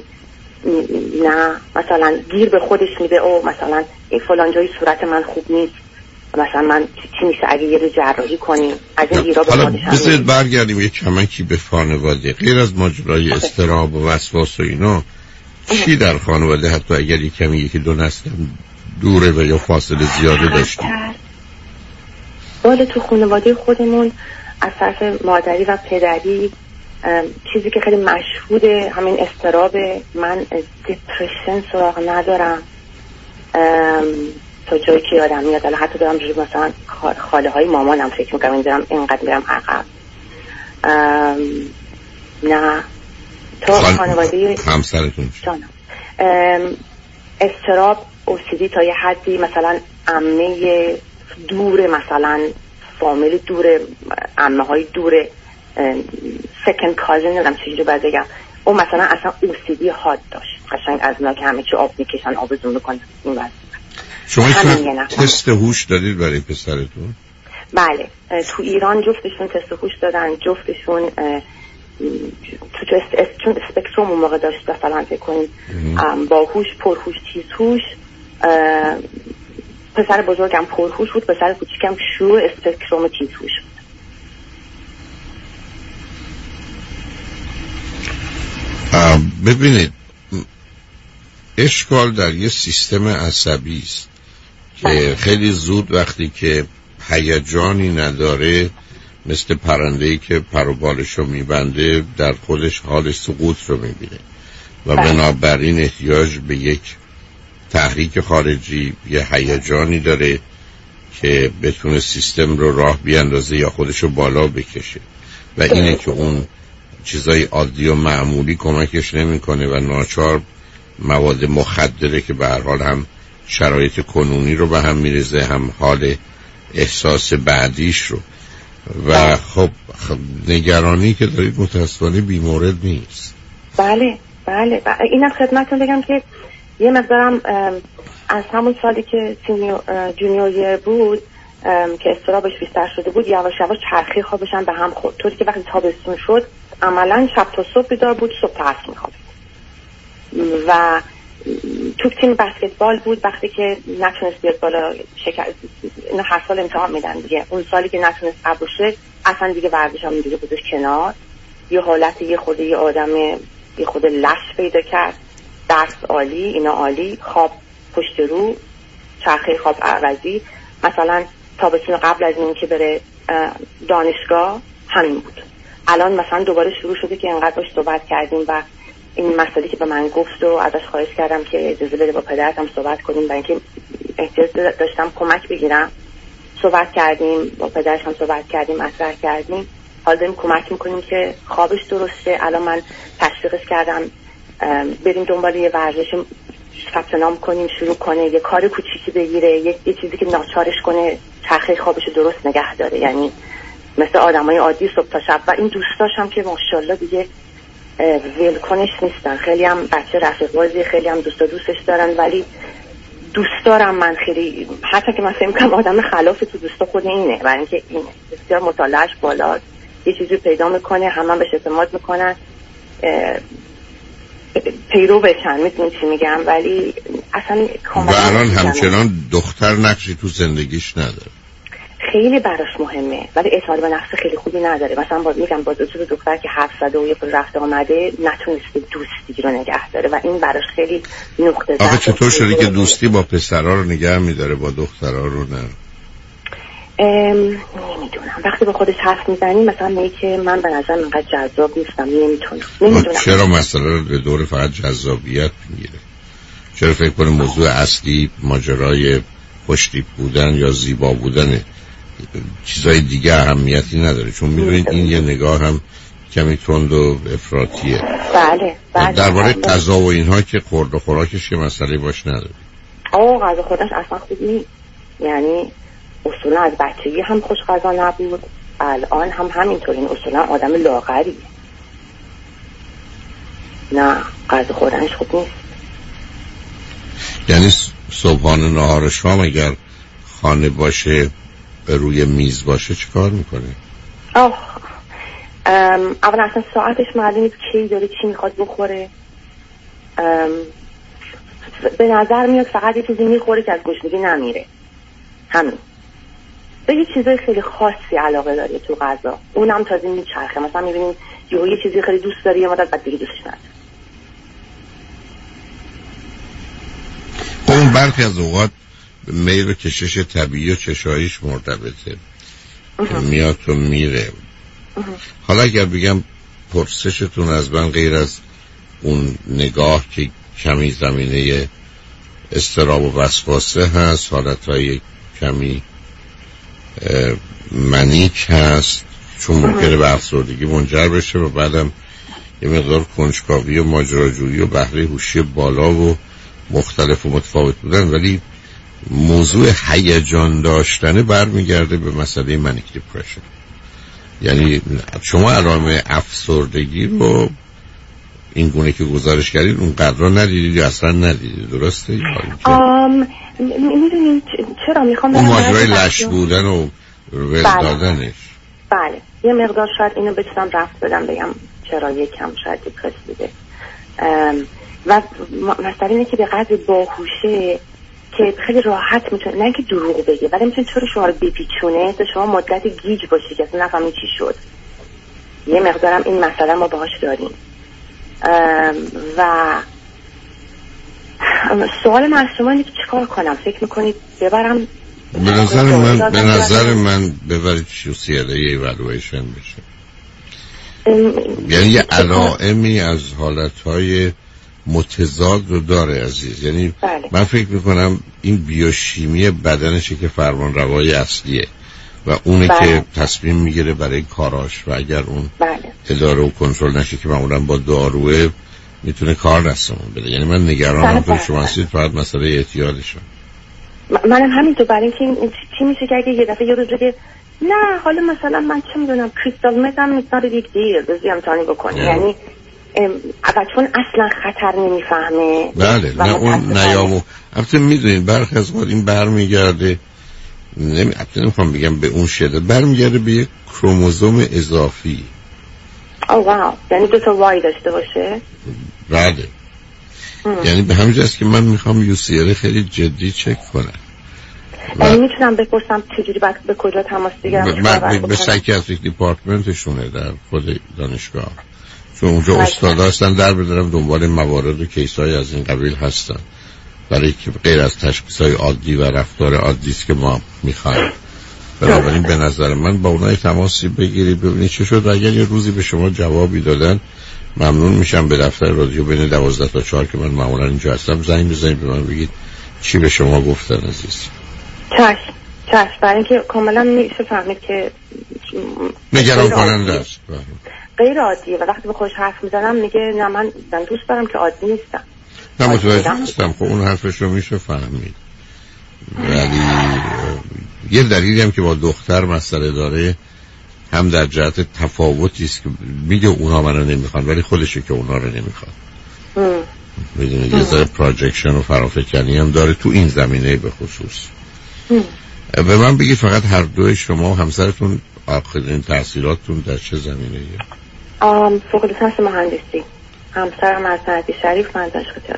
نه مثلا گیر به خودش میده او مثلا این فلان جای صورت من خوب نیست، مثلا من چی میشه اگه یه رو جراحی کنیم، از این گیرا به خودش هم. حالا برگردیم یک کمکی به خانواده. غیر از ماجرای اضطراب و وسواس و اینا چی در خانواده، حتی اگر یک کمی یکی دو نسل دوره و یا فاصله زیاده داشتیم؟ بالا تو خانواده خودمون از طرف مادری و پدری چیزی که خیلی مشهوده همین اضطراب. من دپرشن سراغ ندارم تا جایی که یادم میاد، حالا حتی دارم جوری مثلا خاله های مامانم فکر میکنم این دارم اینقدر میرم عقب. نه تا خانواده همسرتون اضطراب اوسیدی تا یه حدی، مثلا عمه دور، مثلا فامیل دور، عمه های دور، سکند کازن ندارم چیزی رو باید بگم، اون مثلا اصلا او سی دی حاد داشت، قشنگ از اونا که همه چی آب میکشن آبزون میکنن این واسه. شما تست هوش دادید برای پسرتون؟ بله تو ایران جفتشون تست هوش دادن، جفتشون تو تست چون اسپکتروم اون موقع داشت مثلا فکر کنید باهوش، پرهوش، تیزهوش. پسر بزرگم پرهوش بود، پسر کوچیکم شروع اسپکتروم تیزهوش بود. ببینید اشکال در یه سیستم عصبی است که خیلی زود وقتی که هیجانی نداره مثل پرنده‌ای که پر و بالشو میبنده در خودش حال سقوط رو میبینه و بنابراین احتیاج به یک تحریک خارجی، یه هیجانی داره که بتونه سیستم رو راه بیاندازه یا خودش رو بالا بکشه و اینه که اون چیزای عادی و معمولی کمکش نمیکنه و ناچار مواد مخدره که به هر حال هم شرایط کنونی رو به هم میریزه هم حال احساس بعدیش رو و خب, خب نگرانی که دارید متاسفانه بیمورد نیست. بله بله اینم خدمتتون بگم که یه مقدارم از همون سالی که جونیور یر بود که استرابش بیشتر شده بود یواش یواش چرخی خوابش هم به هم خورد، طوری که وقتی تابستون شد عملا شب تا صبح بیدار بود، صبح تا عصر میخوابید و تو تیم بسکتبال بود. وقتی که نتونست بیاد بالا شکر اینو هر سال امتحان میدن دیگه، اون سالی که نتونست قبول شه اصلا دیگه ورزش هم دیگه بودش کنار، یه حالت یه خود یه آدم یه خود لش پیدا کرد، درس عالی، اینا عالی، خواب پشت رو، چرخه خواب عوضی. مثلا تابستون قبل از این که بره دانشگاه همین بود. الان مثلا دوباره شروع شده که انقدر باش صحبت کردیم و این مسئله که به من گفت و ازش خواهش کردم که اجازه بده با پدرتم صحبت کنیم، برای اینکه احتیاج داشتم کمک بگیرم. صحبت کردیم با پدرش هم صحبت کردیم، مطرح کردیم، حالا داریم کمک میکنیم که خوابش درسته. الان من تشویقش کردم بریم دنبال یه ورزش ثبت نام کنیم، شروع کنه، یه کار کوچیکی بگیره، یه, یه چیزی که ناچارش کنه چرخه خوابش درست نگه داره، یعنی مثل آدمای عادی صبح تا شب. و این دوستاش هم که ماشاءالله دیگه ولکنش نیستن، خیلی هم بچه رفیق بازی، خیلی هم دوستا دوستش دارن، ولی دوست دارم من خیلی، حتی که من فکر می‌کنم آدم خلاف تو دوستا خود اینه، برای اینکه این بسیار مطالعهش بالاست، یه چیزی پیدا میکنه، همه هم بهش اعتماد میکنن، پیرو بشن، میتونی چی میگم، ولی اصلا و الان همچنان دختر نقشی تو زندگیش نداره. خیلی براش مهمه ولی اعتماد به نفس خیلی خوبی نداره. مثلا با میگم با دو تا دختر که حرف زده و یه پول رفته آمده نتونسته دوستی رو نگه داره و این براش خیلی نقطه ضعف. آخه چطور شده که دوستی با پسرها رو نگه میداره با دخترها رو نه؟ نمیدونم، وقتی با خودش حرف میزنی مثلا میگه که من به نظر انقدر جذاب نیستم، نمیتونم. نمیدونم چرا مسئله رو به دور فقط جذابیت میگیره؟ چرا فکر کنه موضوع اصلی ماجرای خوشتیپ بودن یا زیبا بودن چیزای دیگه اهمیتی نداره؟ چون میدونید این یه نگاه هم کمی تند و افراطیه. بله بله. درباره غذا و اینها که خورد و خوراکش که مسئله باش نداره. آه غذا خوردنش اصلا خوب نیست، یعنی اصولا از بچگی هم خوش غذا نبود، الان هم همینطور، این اصولا آدم لاغریه. نه غذا خوردنش خوب نیست. یعنی صبحانه نهار شام اگر خانه باشه به روی میز باشه چی کار میکنه؟ آه اول اصلا ساعتش معلوم نیست کی داره چی میخواد بخوره. به نظر میاد فقط یه چیزی میخوره که از گشنگی نمیره، همین. به یه چیزای خیلی خاصی علاقه داره تو غذا، اونم تازه میچرخه. مثلا میبینیم یه یه چیزی خیلی دوست داره یه مدت بعد دیگه دوستش نداره. اون برخی از اوقات میل و کشش طبیعی و چشاییش مرتبطه که میاد تو میره. حالا اگر بگم پرسشتون از من غیر از اون نگاه که کمی زمینه اضطراب و وسواسه هست، حالتهای کمی منیک هست چون ممکنه به افسردگی منجر بشه و بعدم یه مقدار کنجکاوی و ماجراجویی و بهره هوشی بالا و مختلف و متفاوت بودن، ولی موضوع هیجان داشتنه برمیگرده به مسئله منیک دیپرشن. یعنی شما علائم افسردگی رو این گونه که گزارش کردید اون قدر ندیدید یا اصلا ندیدید، درسته؟ آم میدونید چرا میخوام اون ماجرای لش بودن و ول دادنش. بله یه مقدار شاید اینو بتونم رفت بدم بگم چرا یکم شاید دیپرس بوده و مثلا اینه که به قدر باهوشه که خیلی راحت میتونه، نه که دروغ بگه ولی میتونه چرا شما رو بپیچونه تا شما مدت گیج باشی که اصلا نفهمی چی شد. یه مقدارم این مسئله ما باهاش داریم و سوال من از شما اینه که چیکار کنم؟ فکر میکنید ببرم؟ به نظر من به نظر من ببرید یو سی ال ای ایوالویشن بشه. یعنی یه علائمی از حالتهای متضاد رو داره عزیز. یعنی بله. من فکر میکنم این بیوشیمی بدنشه که فرمان روای اصلیه و اونه بله. که تصمیم میگیره برای کاراش و اگر اون بله. اداره و کنترل نشه که معمولا با داروه میتونه کار دستمون بده. یعنی من نگرانم تو شما هستید فقط مسئله اعتیادشه. منم همینطور، برای اینکه چی میشه که اگه یه دفعه یه روز بگه نه حالا مثلا من چه میدونم کریستال متم میتونه یک دیر بزی امتحانی بکنی yeah. یعنی اول چون اصلا خطر نمیفهمه. بله نه اون نیامو البته میدونین برخی از وقت این برمیگرده نمی نمیخوام بگم به اون شدت، برمیگرده به یک کروموزوم اضافی. او واو یعنی دو تا وای داشته باشه. بله یعنی به همین جاست که من میخوام یو سی ال خیلی جدی چک کنم. یعنی میتونم بپرسم چجوری باید به کجا تماس بگیرم؟ به, به سایکیاتریک دیپارتمنتشونه در خود دانشگاه، چون اونجا استادا هستن در بدارم دنبال موارد و کیسای از این قبیل هستن برای که غیر از تشخیصای عادی و رفتار عادی است که ما میخوایم. بنابراین به نظر من با اونای تماسی بگیری ببینید چه شد و اگر یه روزی به شما جوابی دادن ممنون میشم به دفتر رادیو بین دوازده تا چهار که من معمولا اینجا هستم زنگ بزنید به من بگید چی به شما گفتن عزیز. چشم چشم برای اینکه کاملا میشه فهمید که نگران کننده است، غیر عادیه و وقتی به خودش حرف میزنم میگه نه من دوست دارم که عادی نیستم. نه متوجه نیستم. خب اون حرفش رو میشه فهمید ولی یه دلیلی هم که با دختر مسئله داره هم در جهت تفاوتی است که میگه اونا منو نمیخوان ولی خودشه که اونا رو نمیخواد. میدونید یه ذره پروجکشن و فرافکنی هم داره تو این زمینه به خصوص. به من بگید فقط هر دوی شما و همسرتون آخرین تحصیلاتتون در چه زمینه ایه؟ فوق لیسانس مهندسی. همسرم از صنعتی شریف، من دانشگاه تهران.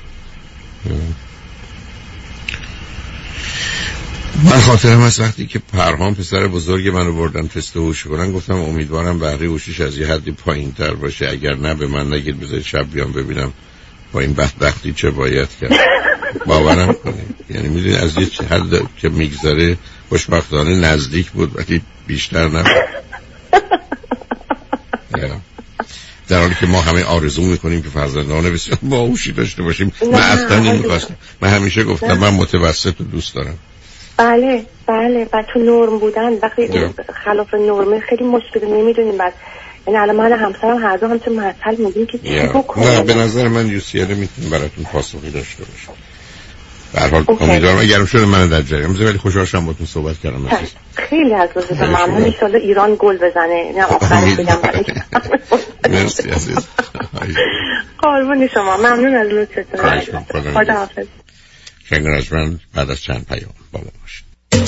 من خاطرم از وقتی که پرهام پسر بزرگ منو بردن تست هوش کنن گفتم امیدوارم بهره هوشش از یه حدی پایین تر باشه، اگر نه به من نگید بذارید شب بیام ببینم با این بدبختی چه باید کرد. باورم کنید یعنی میدونی از یه حد که میگذره خوشبختانه نزدیک بود ولی بیشتر نه. در حالی که ما همه آرزو میکنیم که فرزندان بسیار باهوشی داشته باشیم. من اصلا نمیخواستم، من همیشه گفتم من متوسط رو دوست دارم. بله بله و تو نرم بودن وقتی خلاف نرمه خیلی مشکل نمیدونیم. بعد یعنی الان من همسرم هر دو هم چه مسئله میگیم که چی بکنیم. نه به نظر من یو سی ال میتونیم براتون پاسخی داشته باشه. به هر حال امیدوارم اگرم شده من در جریان بذارید. ولی خوشحال شدم باهاتون صحبت کردم. خیلی از لطفا ممنون. ان شاءالله ایران گل بزنه. نه آخرش بگم مرسی عزیز. قربون شما، ممنون از لطفتون. خدا حافظ. شنگرجمن بعد از چند پیام با ما باشید.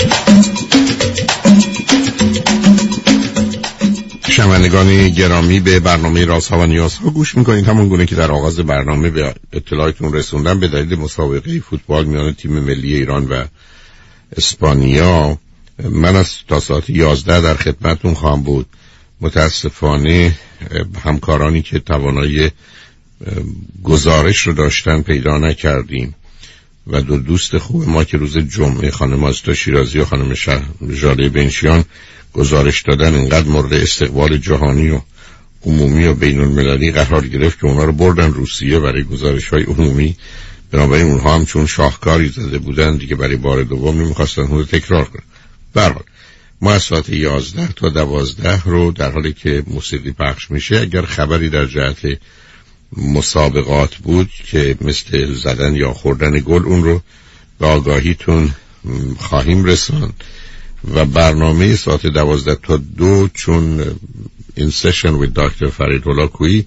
شنوندگان گرامی به برنامه رازها و نیازها گوش میکنید. همون گونه که در آغاز برنامه به اطلاعاتون رسوندم به دلیل مسابقه فوتبال میان تیم ملی ایران و اسپانیا من از تا ساعت یازده در خدمتون خواهم بود. متاسفانه همکارانی که توانایی گزارش رو داشتن پیدا نکردیم و دو دوست خوب ما که روز جمعه خانم آستا شیرازی و خانم ژاله بنشیان گزارش دادن اینقدر مورد استقبال جهانی و عمومی و بین المللی قرار گرفت که اونا رو بردن روسیه برای گزارش های عمومی. بنابراین اونها هم چون شاهکاری زده بودن دیگه برای بار دوم نمیخواستن اون رو تکرار کنن. برحال ما از ساعت یازده تا دوازده رو در حالی که موسیقی پخش میشه اگر خبری در جهت مسابقات بود که مثل زدن یا خوردن گل اون رو به آگاهیتون خواهیم رساند. و برنامه ساعت دوازده تا دو چون این سشن with دکتر فرید هولاکویی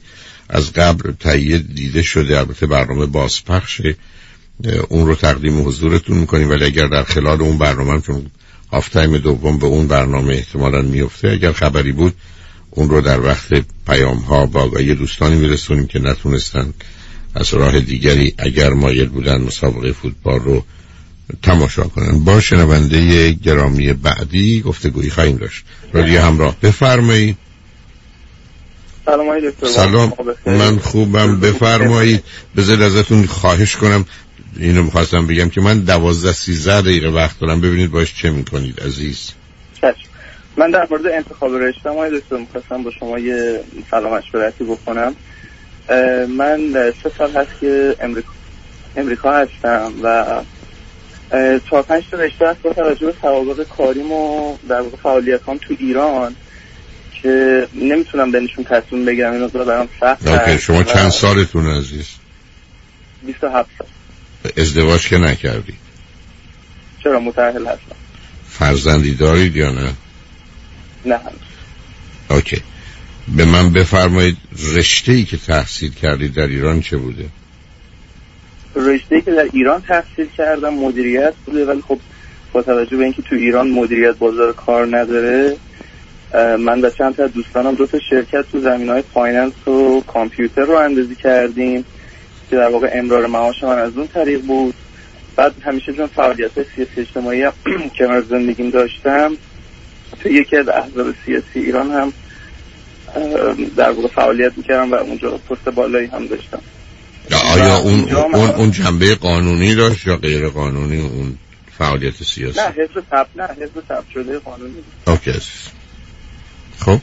از قبل تهیه دیده شده، البته برنامه بازپخشه، اون رو تقدیم حضورتون میکنیم، ولی اگر در خلال اون برنامه، چون هاف تایم دوم به اون برنامه احتمالاً میفته، اگر خبری بود اون رو در وقت پیام ها با آگاهی دوستانی میرسونیم که نتونستن از راه دیگری اگر مایل بودن مسابقه فوتبال رو تماشا کنن. با شنونده گرامی بعدی گفتگویی خواهیم داشت. رادیو همراه، بفرمایید. سلام آقای دکتر. سلام، من خوبم، بفرمایید. بذارید ازتون خواهش کنم، اینو میخواستم بگم که من دوازده سیزده دقیقه وقت دارم، ببینید باش چه میکنید عزیز. چشم. من در مورد انتخاب رشته آقای دکتر میخواستم با شما یه سلام مشورتی بکنم. من سه سال هست که امریکا امریکا هستم و چهار پنج تا رشته هست با توجه به سوابق کاریم و در واقع فعالیتام تو ایران که نمیتونم بینشون تصمیم بگیرم، اینو برام سخت هست. شما چند سالتون عزیز؟ بیست و هفت سال. ازدواج که نکردی؟ چرا، متأهل هستم. فرزندی دارید یا نه؟ نه. اوکی، به من بفرمایید رشته‌ای که تحصیل کردید در ایران چه بوده؟ رشته‌ای که در ایران تحصیل کردم مدیریت بوده، ولی خب با توجه به اینکه تو ایران مدیریت بازار کار نداره، من و چند تا دوستانم دو تا شرکت تو زمینه‌های فایننس و کامپیوتر رو اندازی کردیم که در واقع امرار معاش من از اون طریق بود. بعد همیشه چون فعالیت‌های سیاسی اجتماعی کنار زندگیم داشتم، تو یکی از احزاب سیاسی ایران هم در واقع فعالیت می‌کردم و اونجا پست بالایی هم داشتم. آیا اون اون اون جنبه قانونی داشت یا غیر قانونی اون فعالیت سیاسی؟ نه، حزب ثبت نه حزب ثبت شده قانونی. اوکی. خب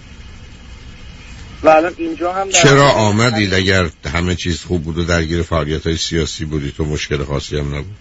و الان اینجا هم چرا آمدید اگر همه چیز خوب بود و درگیر فعالیت‌های سیاسی بودید تو مشکل خاصی هم نبود؟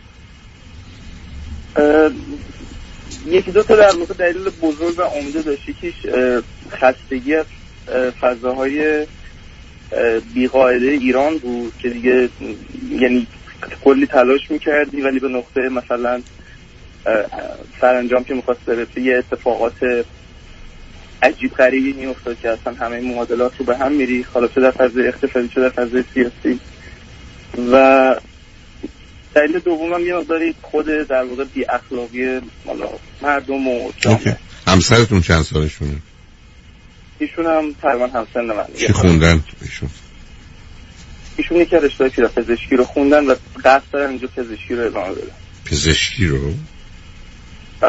یکی دو تا در واقع دلیل بزرگ و عمده داشت. یکیش خستگی از فضاهای بی‌قاعده ایران بود که دیگه یعنی کلی تلاش میکردی ولی به نقطه مثلا سرانجام که میخواست برسه یه اتفاقات عجیب غریبی میافتاد که اصلا همه معادلات رو به هم میری، حالا چه در فضای اقتصادی چه در فضای سیاسی. و دلیل دومم یه مقداری خود در واقع بی اخلاقی مردم و جامعه. همسرتون چند سالشونه؟ ایشون هم تقریبا همسن من. چی خوندن ایشون؟ ایشون یکی رشته پزشکی رو خوندن و قصد دارن اینجا پزشکی رو ادامه بدن. پزشکی رو؟ بله.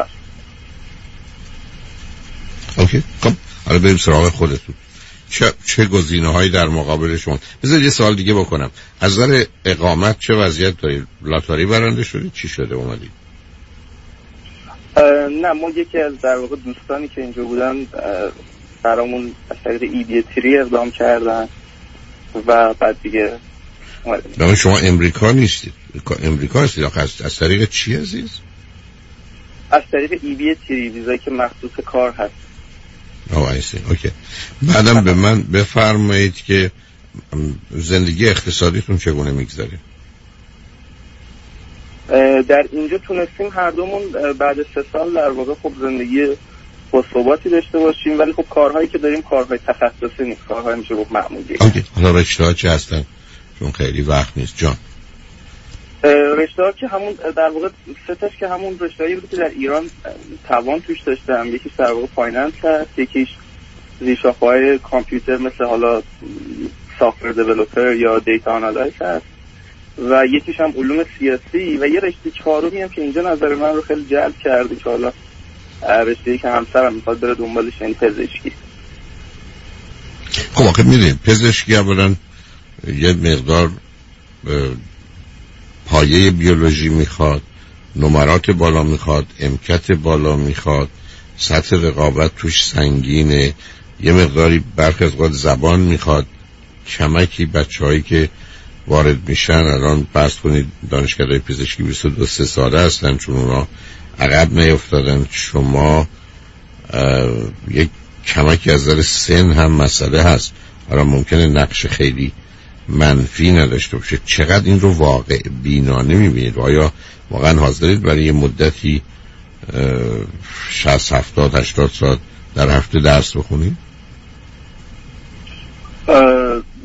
اوکی، خب حالا بریم سراغ خودتون. چه چه گزینه‌هایی در مقابل شما؟ بذار یه سوال دیگه بکنم. از نظر اقامت چه وضعیت دارید؟ لاتاری برنده شدید؟ چی شده اومدید؟ نه، ما یکی از در واقع دوستانی که اینجا بودن برامون از طریق ای بی تری اقدام کردن و بعد دیگه اومدیم. شما امریکا نیستید؟ امریکا هستید؟ از طریق چی عزیز؟ از طریق ای بی تری، ویزایی که مخصوص کار هست. آه ایسی، اوکی. بعدم به من بفرمایید که زندگی اقتصادیتون چگونه میگذره؟ در اینجا تونستیم هر دومون بعد سه سال در واقع خب زندگی باثباتی داشته باشیم، ولی خب کارهایی که داریم کارهای تخصصی نیست، کارهای میشه گفت معمولی. اوکی. حالا رشته‌ها چه هستن؟ چون خیلی وقت نیست جان. رشته‌ها که همون در واقع سه تاش که همون رشته‌ای بود که در ایران توان توش داشتم. یکیش در واقع فایننس هست، یکیش زیرساخت‌های کامپیوتر مثل حالا سافت‌ور دیولپر یا دیتا آنالیست هست و یکیش هم علوم سیاسی و یه رشته چهارمی هم که اینجا نظر من رو خیلی جلب کرده که حالا رشته‌ای که همسرم میخواد بره دنبالش، یعنی پزشکی. خب آخه میدونید پزشکی اولا یه مقدار پایه بیولوژی میخواد، نمرات بالا میخواد، امکت بالا میخواد، سطح رقابت توش سنگینه، یه مقداری برخی از اوقات زبان میخواد. کمکی بچه‌هایی که وارد میشن الان فرض کنید دانشکده‌های پزشکی بیست و دو ساله هستن، چون اونا عقب نیفتادن. شما یک کمکی از نظر سن هم مسئله هست. حالا ممکنه نقش خیلی منفی نداشته باشه. چقدر این رو واقع بینانه میبینید؟ آیا واقعا حاضرید برای یه مدتی شصت هفتاد هشتاد ساعت در هفته درس بخونید؟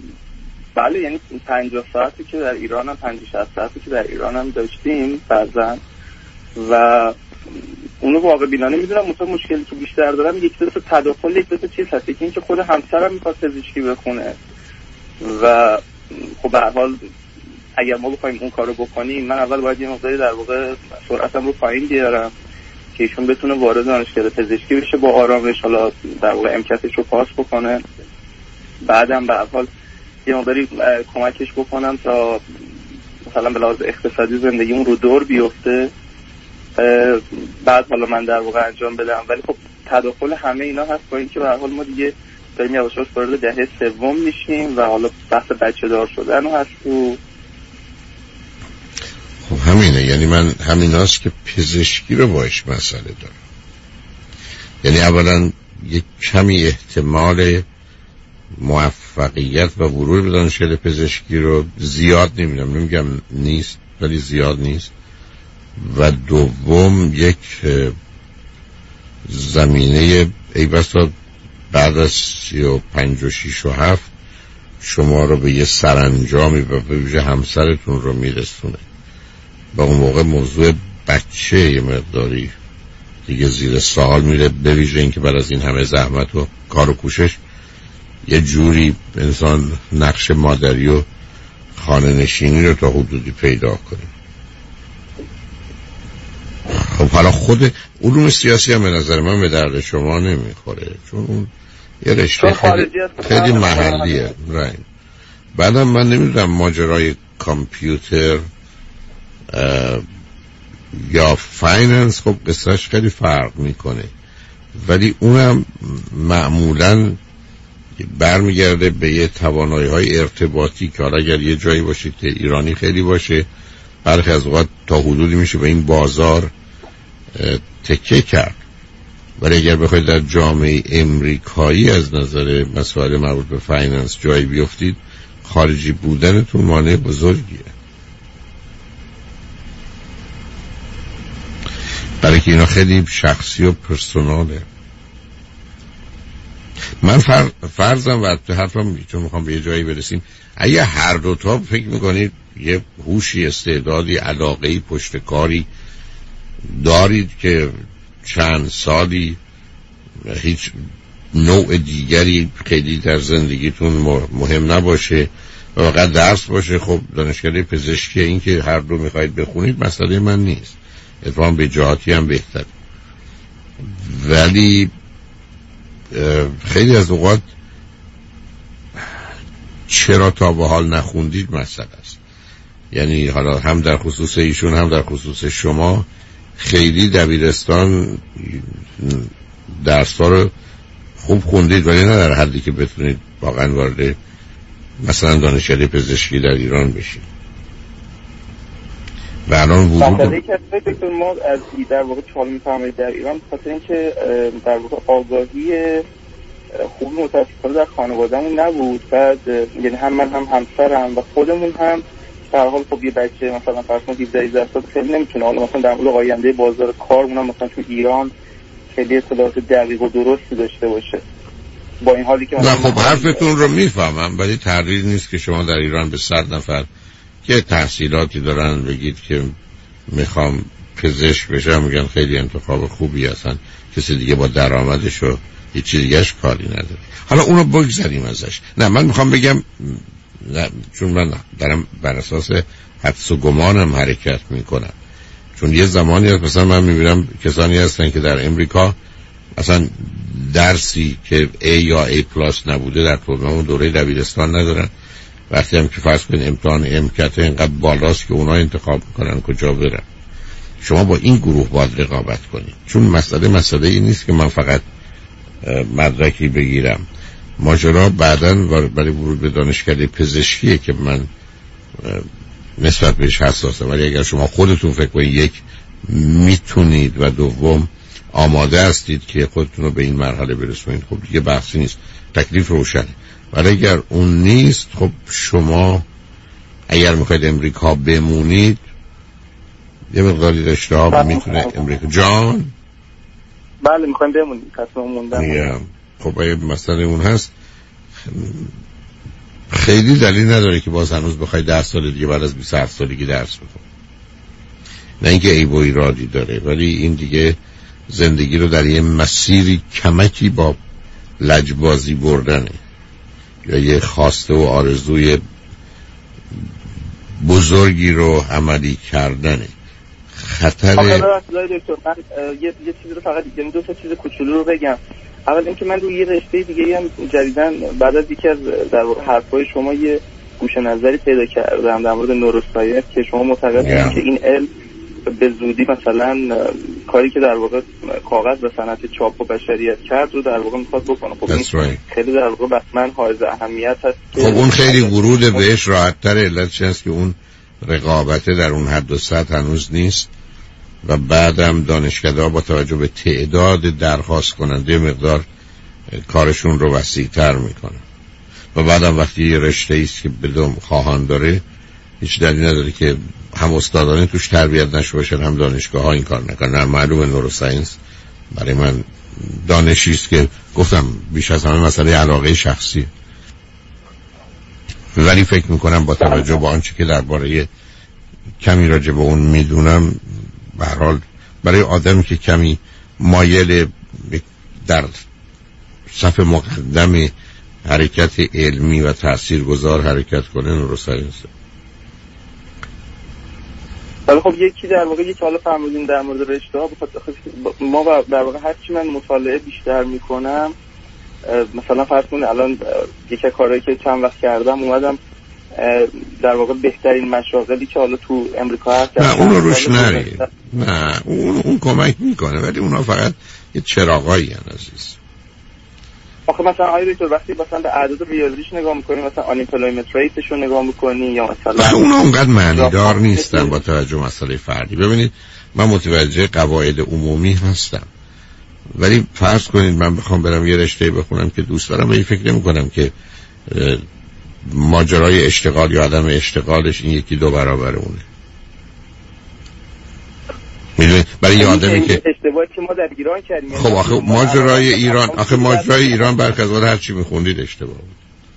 بله یعنی پنجاه ساعتی که در ایران هم پنجاه شصت ساعتی که در ایران هم داشتیم فرزن و اونو واقع بینانه میدونم. مثلا مشکلی که بیشتر دارم یک دو تا تداخل یک دو تا چیز هست که این که خود همسرم میخواد پزشکی بخونه و خب به هر حال اگر ما بخوایم اون کارو بکنیم من اول باید یه مقداری در واقع سرعتم رو پایین بیارم که ایشون بتونه وارد دانشگاه پزشکی بشه با آرامش، حالا در واقع امکاناتش رو پاس بکنه. بعدم به هر حال یه مقداری کمکش بکنم تا مثلا به لحاظ اقتصادی زندگیمون رو دور بیفته، بعد حالا من در واقع انجام بدم. ولی خب تداخل همه اینا هست با اینکه به هر حال ما دیگه داریم یواش یواش وارد دهه سوم میشیم و حالا بحث بچه دار شدن هست. و خب همینه، یعنی من همیناست که پزشکی رو باش مسئله دارم. یعنی اولا یک کمی احتمال موفقیت و ورود به دانشگاه پزشکی رو زیاد نمیدونم، نمیگم نیست ولی زیاد نیست. و دوم یک زمینه ای بسا بعد از سی و پنج و شیش و هفت شما رو به یه سرانجامی و به ویژه همسرتون رو میرسونه. با اون موقع موضوع بچه یه مقداری دیگه زیر سوال میره، به ویژه این که بعد از این همه زحمت و کار و کوشش یه جوری انسان نقش مادری و خانه نشینی رو تا حدودی پیدا کنه. خب حالا خود علوم سیاسی هم به نظر من به درد شما نمیخوره، چون اون یه رشته خیلی, خیلی محلیه. right. بعدم من نمیدونم ماجرای کامپیوتر یا فایننس خب قصهش خیلی فرق میکنه، ولی اونم معمولاً برمیگرده به یه توانایی های ارتباطی که حالا اگر یه جایی باشید که ایرانی خیلی باشه، برخی از اوقات تا حدودی میشه به این بازار تکیه کرد. ولی اگر بخواید در جامعه امریکایی از نظر مسائل مربوط به فایننس جایی بیفتید، خارجی بودنتون مانع بزرگیه. برای که اینا خیلی شخصی و پرسوناله. من فر... فرضم و تو حرفم چون میخوام به یه جایی برسیم، اگه هر دوتا فکر میکنید یه هوشی، استعدادی، علاقه‌ای، پشتکاری دارید که چند سالی هیچ نوع دیگری خیلی در زندگیتون مهم نباشه و فقط درس باشه، خب دانشگاه پزشکی این که هر دو میخواید بخونید مسئله من نیست، اتفاقا به جهاتی هم بهتر. ولی خیلی از اوقات چرا تا به حال نخوندید مسئله است. یعنی حالا هم در خصوص ایشون هم در خصوص شما خیلی دبیرستان درس‌ها رو خوب خوندید ولی نه در حدی که بتونید واقعا وارد مثلا دانشگاه پزشکی در ایران بشید. و الان ورود مسئله که فکر ما از در واقع چهار می‌فهمید در ایران خاطر اینکه در واقع آگاهی خوب متأسفانه در خانواده‌مون نبود. بعد یعنی هم من هم همسرم و خودمون هم در حال خب یه بچه مثلا فرض کنید هفده سال خیلی نمیتونه حالا مثلا در مورد آینده بازار کار اونم مثلا تو ایران خیلی اطلاعات دقیق و درستی داشته باشه. با این حالی که نه خب حرفتون رو میفهمم، ولی تردید نیست که شما در ایران به صد نفر که تحصیلاتی دارن بگید که میخوام پزشک بشم، میگن خیلی انتخاب خوبی هستن، کسی دیگه با درآمدش و هیچ چیز دیگه‌اش کاری نداره. حالا اونو بگذاریم ازش. نه من میخوام بگم نه، چون من دارم بر اساس حدس و گمانم حرکت میکنم. چون یه زمانی هست مثلا من میبینم کسانی هستن که در امریکا مثلا درسی که A یا A پلاس نبوده در طول اون دوره دبیرستان ندارن. وقتی هم که فرض کنید امتحان امکت اینقدر بالاست که اونا انتخاب میکنن کجا برن. شما با این گروه باید رقابت کنید، چون مسئله مسئله این نیست که من فقط مدرکی بگیرم. ماجرا بعداً برای ورود به دانشگاه پزشکیه که من نسبت بهش حساسم. ولی اگر شما خودتون فکر کنید یک میتونید و دوم آماده هستید که خودتون رو به این مرحله برسونید، خب دیگه بحثی نیست، تکلیف روشنه. ولی اگر اون نیست، خب شما اگر میخواید امریکا بمونید یه مقداری رشته ها میتونه امریکا جان بله میخوایم بمونید تصمیم موندن. خب اگه مسئله اون هست خیلی دلیل نداره که باز هنوز بخوای ده سال دیگه بعد از بیست و هفت سالگی درس بخونی. نه اینکه عیب و ایرادی داره، ولی این دیگه زندگی رو در یه مسیری کمکی با لجبازی بردنه یا یه خواسته و آرزوی بزرگی رو عملی کردنه. خطر آخه دکتر من یه یه چیزی رو فقط یعنی دو تا چیز کوچولو رو بگم. اول اینکه من روی یه رشته دیگه هم جدیدن بعد از یکی از در واقع حرفای شما یه گوش نظری پیدا کردم در مورد نوروساینس که شما معتقدید yeah. که این علم به زودی مثلا کاری که در واقع کاغذ به صنعت چاپ و بشریت کرد رو در واقع میخواد بکنه. خب این right. خیلی در واقع بسمن حائز اهمیت هست. خب اون خیلی ورود بهش راحت تر، علتش هست که اون رقابته در اون حد و سطح هنوز نیست و بعدم دانشکده‌ها با توجه به تعداد درخواست کننده مقدار کارشون رو وسیع‌تر میکنن و بعدم وقتی یه رشته است که بدون خواهان داره هیچ دلیلی نداره که هم استادانه توش تربیت نشه باشن هم دانشگاه ها این کار نکنن. معلومه نوروساینس برای من دانشی است که گفتم بیش از همه مسئله علاقه شخصی، ولی فکر میکنم با توجه به آنچه که درباره کمی راجع به اون میدونم به هر حال برای آدمی که کمی مایل در صف مقدم حرکت علمی و تاثیرگذار حرکت کنه نوروساینس. ولی خب یکی در واقع یک حالا فرمودین در مورد رشته‌ها ما در واقع هر چی من مطالعه بیشتر میکنم مثلا فرض کنید الان یک کاری که چند وقت کردم اومدم در واقع بهترین مشاغلی که حالا تو امریکا هست نه اون رو روش نری نه اون اون کمک میکنه ولی اونا فقط یه چراغایی هن عزیز. آخه مثلا آیا دکتر وقتی مثلا به اعداد ریاضیش نگاه میکنی مثلا unemployment rate رو نگاه میکنی یا مثلا اونا اونقدر معنیدار نیستن با توجه به مسئله فردی. ببینید من متوجه قواعد عمومی هستم ولی فرض کنید من بخوام برم یه رشته بخونم که دوست دارم ولی فکر نمی کنم که ماجرای اشتغال یا عدم اشتغالش این یکی دو برابر اونه. میدونید برای یه آدمی که اشتباهی که ما در ایران کردیم خب آخه ماجرای ایران آخه ماجرای ایران برخلاف هر چی میخوندید اشتباه بود.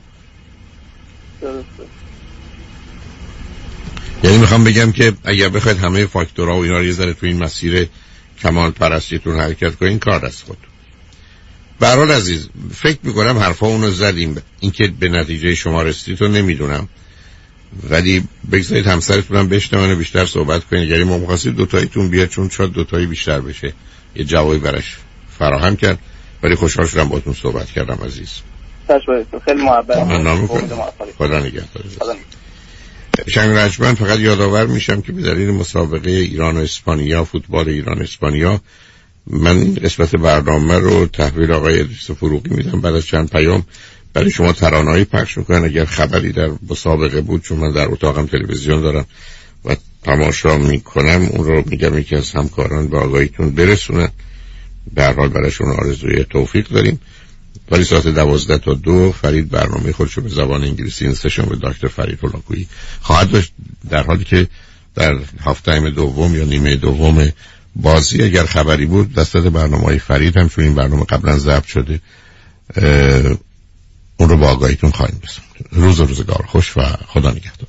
یعنی میخوام بگم که اگر بخواید همه فاکتورها و اینا رو یه ذره تو این مسیر کمال پرستیتون حرکت کنین کار دست خود. به هر حال عزیز فکر میکنم حرفا اونو زدیم. اینکه به نتیجه شما رسیدید رو نمیدونم ولی بگذارید همسرتونم بشنون بیشتر صحبت کنید. اگر ما می‌خواستید دو تاییتون بیاد چون شاید دو تایی بیشتر بشه یه جوابی براش فراهم کرد. ولی خوشحال شدم باهاتون صحبت کردم عزیز. خیلی محبت. ممنون. خدا نگهدار. شنگ رجمن فقط یادآور میشم که به دلیل مسابقه ایران و اسپانیا فوتبال ایران اسپانیا من این قسمت برنامه رو تحویل آقای ادریس فروغی میدم. بعد از چند پیام برای شما ترانه‌ای پخش میکنن. اگر خبری در مسابقه بود چون من در اتاقم تلویزیون دارم و تماشا میکنم اون رو میگم یکی از همکاران به آقایتون برسونن. به هر حال برایشون آرزوی توفیق داریم. ولی ساعت دوازده تا دو فرید برنامه خودشو به زبان انگلیسی این سشن به دکتر فرید هولاکویی خواهد داشت در حالی که در هفت تایم دوم یا نیمه دوم بازی اگر خبری بود دستت برنامه‌های فرید هم چون این برنامه قبلا ضبط شده اون رو با آگاهیتون خواهیم رسوند. روز و روزگار خوش و خدا نگهدار.